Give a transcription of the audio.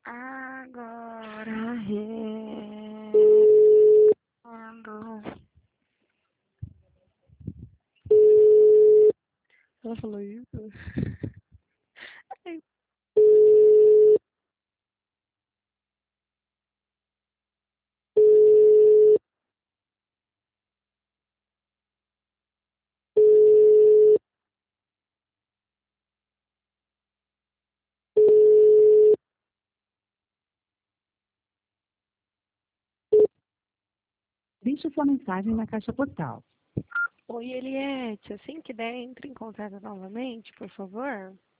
Agora rendo. Ela falou isso? Ai. Deixe sua mensagem na caixa postal. Oi, Eliette, assim que der, entre em contato novamente, por favor.